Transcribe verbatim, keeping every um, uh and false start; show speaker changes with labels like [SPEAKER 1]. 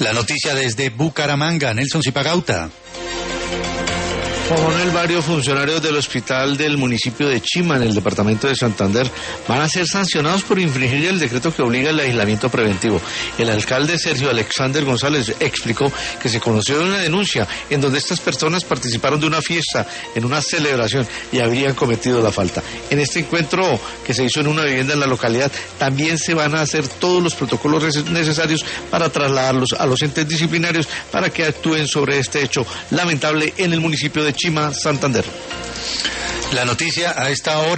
[SPEAKER 1] La noticia desde Bucaramanga, Nelson Zipagauta.
[SPEAKER 2] Coronel, varios funcionarios del hospital del municipio de Chima, en el departamento de Santander, van a ser sancionados por infringir el decreto que obliga el aislamiento preventivo. El alcalde Sergio Alexander González explicó que se conoció de una denuncia en donde estas personas participaron de una fiesta, en una celebración, y habrían cometido la falta. En este encuentro que se hizo en una vivienda en la localidad, también se van a hacer todos los protocolos necesarios para trasladarlos a los entes disciplinarios para que actúen sobre este hecho lamentable en el municipio de Chima, Santander.
[SPEAKER 1] La noticia a esta hora.